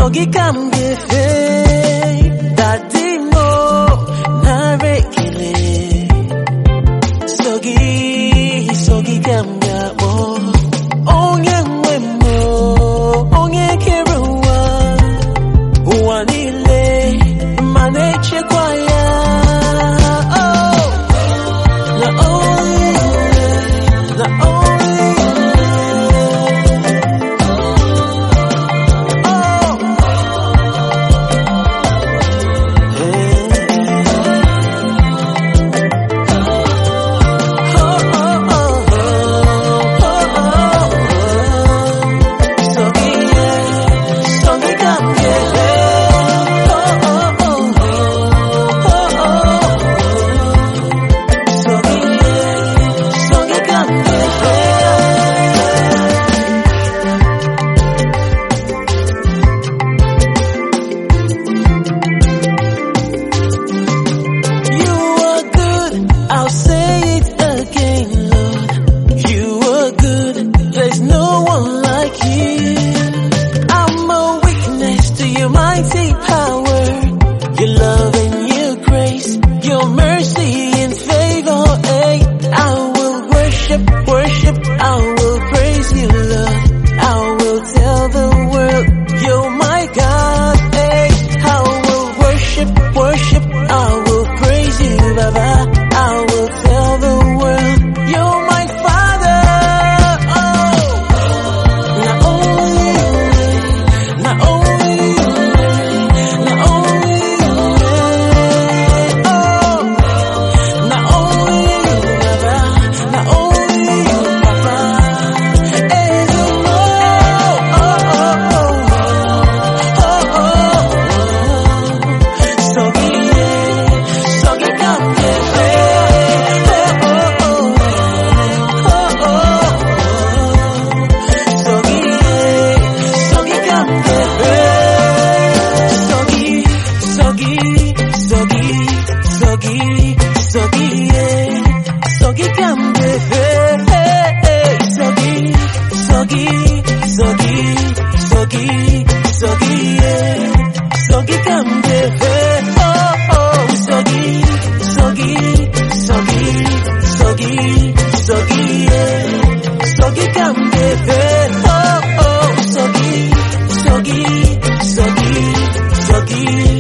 Sogi kamgefe dadimo narekele Sogi kamgabo onye nwemo onye keruwa ụwa niile ma na-echekwa ya I'll say it again, Lord. You are good. There's no one like you. I'm a witness to your mighty power, your love and your grace, your mercy and favor. Hey, I will worship. I will praise you, Lord. I will tell the world you're my God. Hey, I will worship. I will praise you, Baba. I will tell the world you're my Father. Oh, not only you, not only you, not only you. Oh, not only you, Baba, not only you, Papa. Sogi